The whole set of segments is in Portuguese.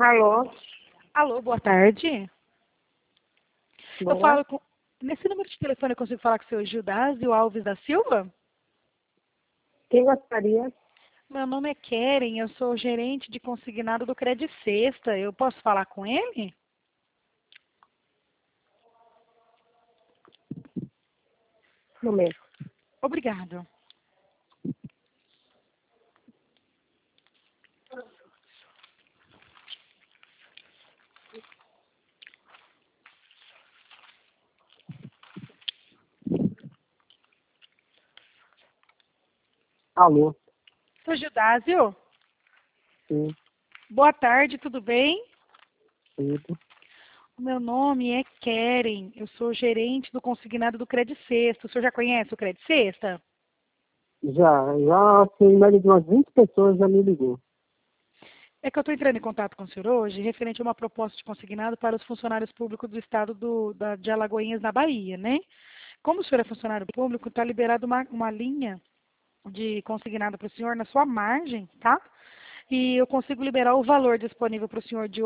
Alô? Alô, boa tarde. Eu Boa. falo com... Nesse número de telefone eu consigo falar com o seu Gildásio Alves da Silva? Quem gostaria? Meu nome é Keren, eu sou gerente de consignado do Credit Sexta. Eu posso falar com ele? Um momento. Obrigado. Alô? Seu Gildásio, Sim, boa tarde, tudo bem? tudo. O meu nome é Keren, eu sou gerente do consignado do Credit Sexta. O senhor já conhece o Credit Sexta? Já, assim, em média de umas 20 pessoas já me ligou. É que eu estou entrando em contato com o senhor hoje, referente a uma proposta de consignado para os funcionários públicos do estado de Alagoinhas, na Bahia, né? Como o senhor é funcionário público, está liberado uma linha de consignado para o senhor na sua margem, tá? E eu consigo liberar o valor disponível para o senhor de R$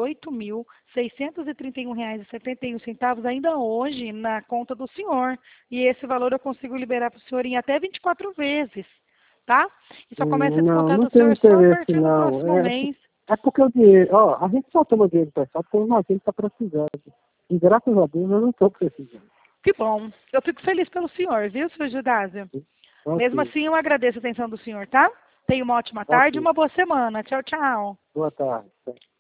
8.631,71 ainda hoje na conta do senhor. E esse valor eu consigo liberar para o senhor em até 24 vezes, tá? E só começa a Não, descontar não do tenho senhor só a interesse, partir do não. próximo mês. É porque o dinheiro, ó, a gente só toma dinheiro pessoal porque o gente está precisando. E graças a Deus eu não estou precisando. Que bom. Eu fico feliz pelo senhor, viu, senhor Gildásio? Mesmo Ok, assim, eu agradeço a atenção do senhor, tá? Tenha uma ótima tarde e ok. uma boa semana. Tchau, tchau. Boa tarde.